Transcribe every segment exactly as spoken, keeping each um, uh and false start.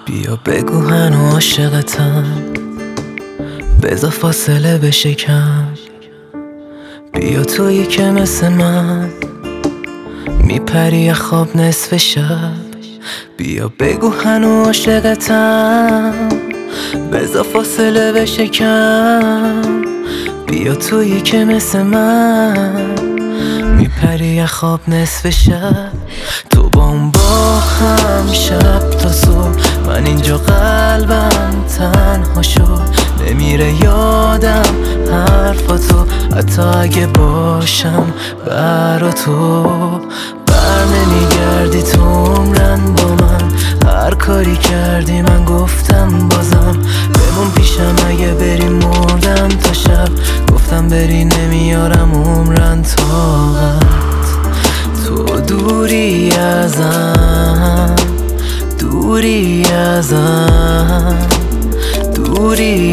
بیا بگو هنو عاشقتم، بذار فاصله بشه کم. بیا تویی که مثل من میپری خواب نصف شب. بیا بگو هنو عاشقتم، بذار فاصله بشه کم. بیا تویی که مثل من میپری خواب نصف شب. تو با اون با هم شب تا صبح، من اینجا قلبم تنها شد. نمیره یادم حرفاتو، حتی اگه باشم برا تو. بر نمیگردی تو عمرن با من، هر کاری کردی من گفتم بازم بمون پیشم. اگه بری مردم تا شب، گفتم بری نمیارم عمرن طاقت. تو دوری ازم، دوری ازم، دوری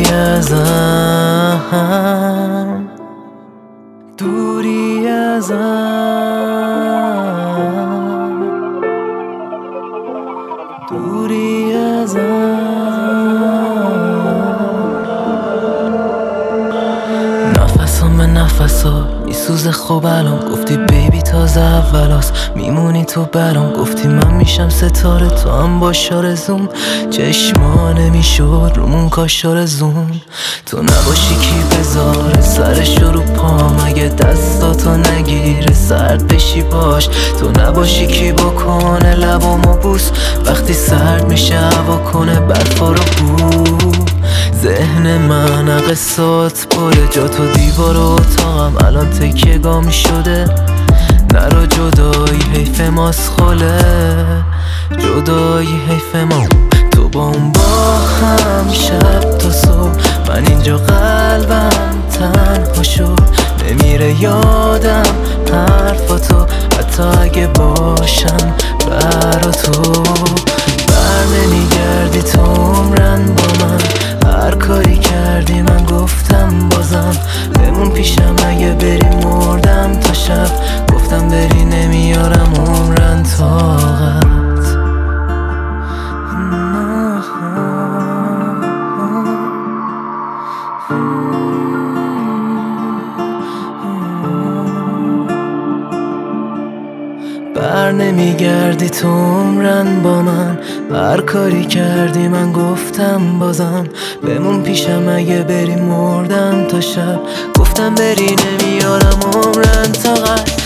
ازم، دوری ازم، دوری ازم. نفسم به نفسات میسوزه خوب الان، گفتی بیبی تازه اولاست میمونی تو برام. گفتی من میشم ستاره تو هم باش آرزوم، چشما نمیشد رومون کاش آرزوم. تو نباشی کی بذاره سرشو رو پام، اگه دستاتو نگیره سرد بشی باش. تو نباشی کی بکنه لبامو بوس، وقتی سرد میشه هوا کنه برفا رو بو. ذهن من قصات پره، جا تو دیوار و اتاقم الان تکیه گامی شده. نرو جدایی حیف ماست خاله، جدایی حیف ما. تو با اون با هم شب تا صبح، من اینجا قلبم تنها شد. نمیره یادم حرفاتو، حتی اگه باشم برا تو. بر نمیگردی تو عمرن با من، هر کاری کردی من گفتم بازم بمون پیشم. اگه بری مردم تا شب، گفتم بری نمیارم عمرن طاقت. بر نمیگردی تو عمرن با من، هر کاری کردی من گفتم بازم بمون پیشم. اگه بری مردم تا شب، گفتم بری نمیارم عمرن طاقت.